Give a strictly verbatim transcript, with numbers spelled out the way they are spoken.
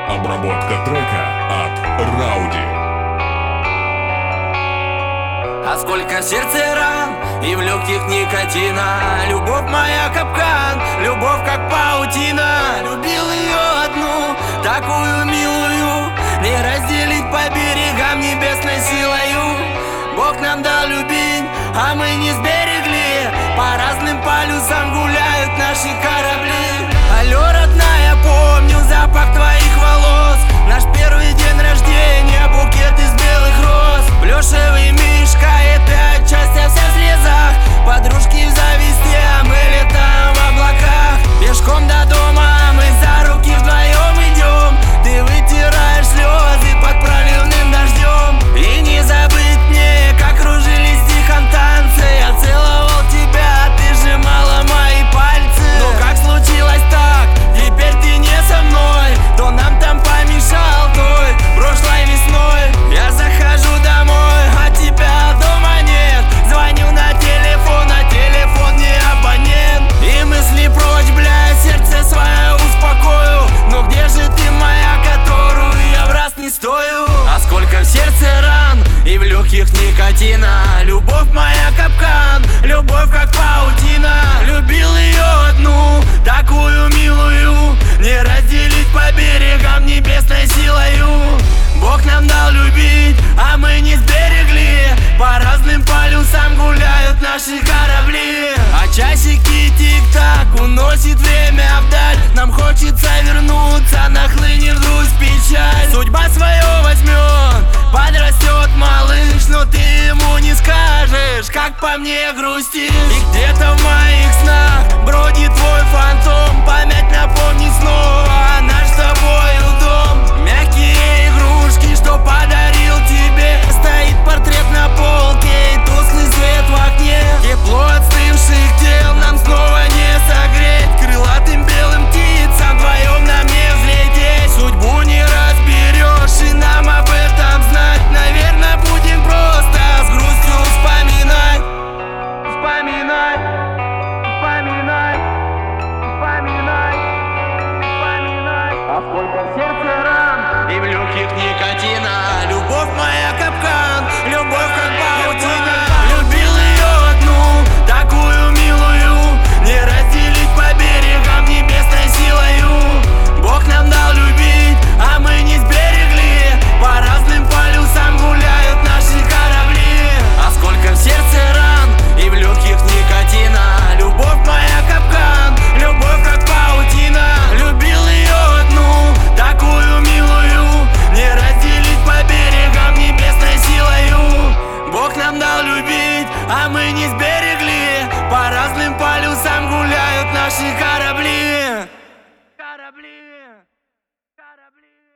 Обработка трека от Рауди. А сколько в сердце ран и в легких никотина. Любовь моя капкан, любовь как паутина. Любил ее одну, такую милую, не разделить по берегам небесной силою. Бог нам дал любить, а мы не сберегли. По разным полюсам гуляют наши корабли. Алло, родная, помню запах твоих волос. Наш первый день рождения, букет из белых роз. Плюшевый мишка, это отчасти вся в слезах. Подружки в зависти, а мы летаем в облаках. Пешком до дома, мы за руки вдвоем идем. Ты вытираешь слезы под проливным дождем. И не забыть мне, как кружились тихом танцы. Я целовал тебя, ты сжимала мои пальцы. Но как случилось так, теперь ты не со мной. То нам там помешал той прошлой весной. Я захожу домой, а тебя дома нет. Звоню на телефон, а телефон не абонент. И мысли прочь, бля, сердце свое успокою. Но где же ты моя, которую я в раз не стою? А сколько в сердце ран и в легких никотина. Любовь моя капкан, любовь как паутина. Любил ее одну, такую милую, не разделить по берегам небесной силою. Бог нам дал любить, а мы не сберегли. По разным полюсам гуляют наши корабли. А часики тик-так уносит время вдаль. Нам хочется вернуться, нахлынет грусть, печаль. Судьба свое возьмет, подрастет малыш. Но ты ему не скажешь, как по мне грустишь. И где-то в моих снах бродит твой фантом. Память напомнит снова наш с тобою дом. Мягкие игрушки, что подарил тебе. Стоит портрет на полке и тусклый свет в окне. Тепло отстывших тел нам снова не согреть. Крылатым белым птицам вдвоем нам не взлететь. Судьбу не разберешь, и нам об этом знать. Наверное, будем просто с грустью вспоминать. Вспоминать, вспоминать, вспоминать, вспоминать. А сколько в сердце ран и в легких никотина. Любовь моя капкан, любовь как паутина. Любил ее одну, такую милую, не разделить по берегам небесной силою. Бог нам дал любить, а мы не сберегли. По разным полюсам гуляют наши корабли. А сколько в сердце ран и в легких никотина. Любовь моя капкан, любовь как паутина. Любил ее одну, такую милую, не разделить по берегам небесной силою. Бог нам дал любить, а мы не сберегли. По разным полюсам гуляют наши корабли. Корабли, корабли.